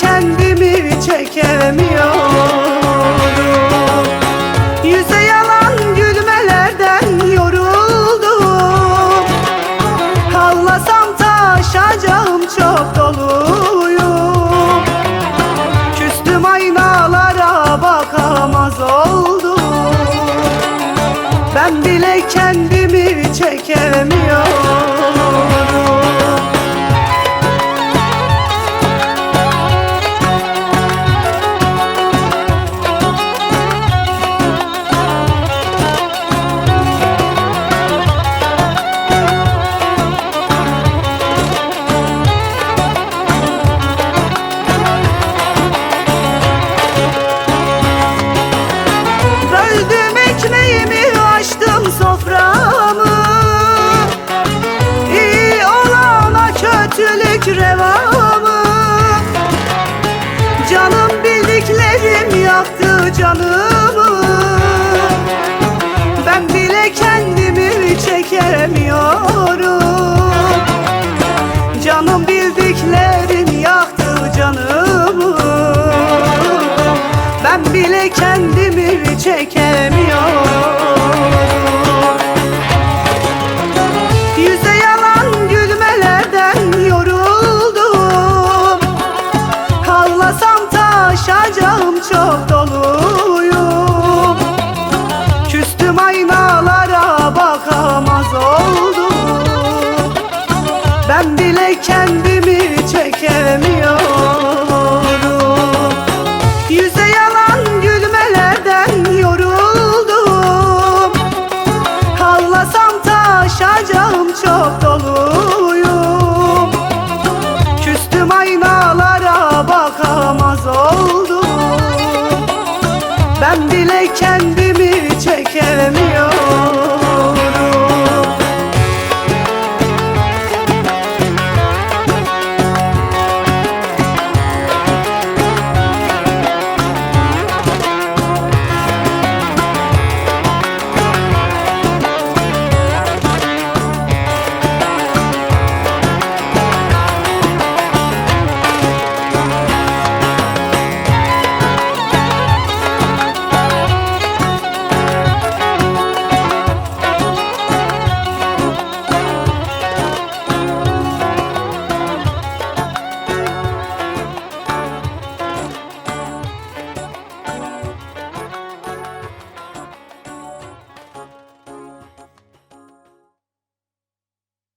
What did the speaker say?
kendimi çekemiyorum. Yüze yalan gülmelerden yoruldum. Ağlasam taşacağım, çok doluyum. Küstüm, aynalara bakamaz oldum. Ben bile kendimi çekemiyorum. Böldüm ekmeğimi, açtım soframı. İyi olana kötülük reva mı? Canım bildiklerim yaktı canımı. Ben bile kendimi çekemiyorum. Canım bildiklerim yaktı canımı. Ben bile kendimi çekemiyorum. Yüze yalan gülmelerden yoruldum. Ağlasam taşacağım, çok doluyum. Küstüm, aynalara bakamaz oldum. Ben bile kendim